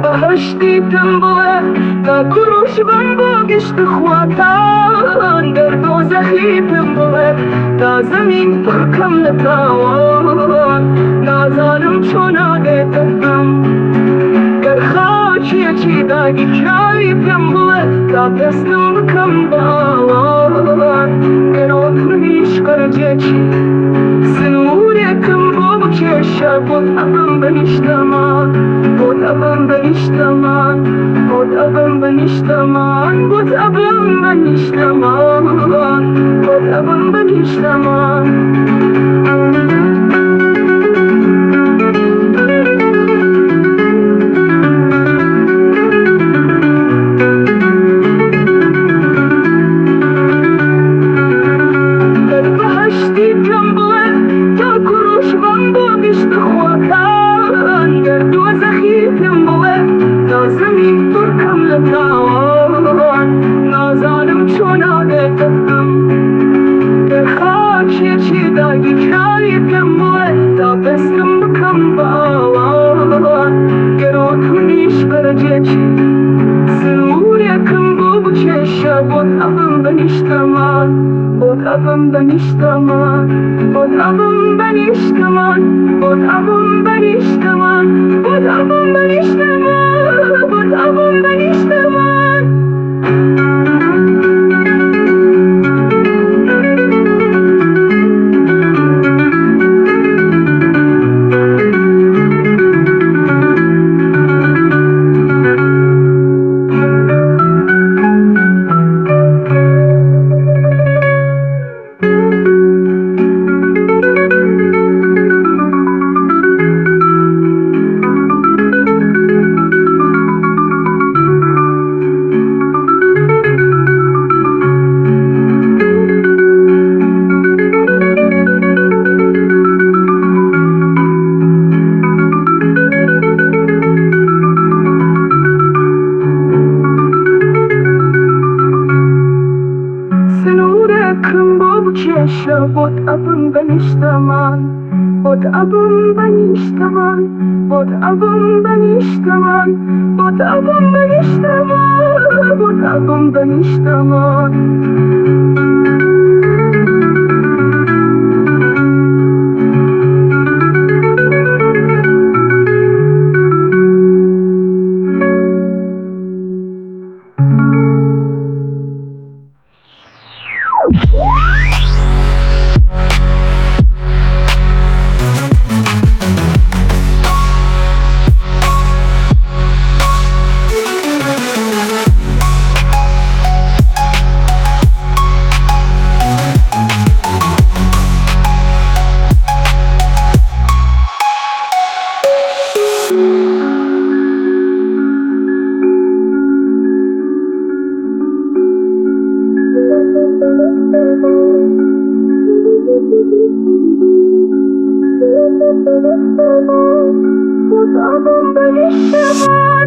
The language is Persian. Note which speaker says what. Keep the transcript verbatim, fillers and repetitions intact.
Speaker 1: بهش دیدم بوه تا گروش من با گشت خواتان در دوزخی دم بوه تا زمین پرکم نتاوان نازانم چون آگتم گر خاچی چی داگی کاری پیم بوه تا دستم بکم باوان گر آتونیش کرجه چی سنوريكم بوبك يا شاب أبن بنشتمان بود أبن بنشتمان بود أبن بنشتمان بود أبن بنشتمان بود أبن بنشتمان زمین ترکم لطاوان نازانم چون آگتم در خاچی چی داگی کاری پیم بوه تا بستم بکم باوان گرو کنیش برجه چی سنوريكم بوبك يا شاب بود أبن بنشتمان بود أبن بنشتمان بود أبن بنشتمان بود أبن بنشتمان بود أبن بنشتمان بود أبن بنشتمان بود أبن بنشتمان بود أبن بنشتمان بود أبن بنشتمان بود أبن بنشتمان بود أبن بنشتمان بود أبن بنشتمان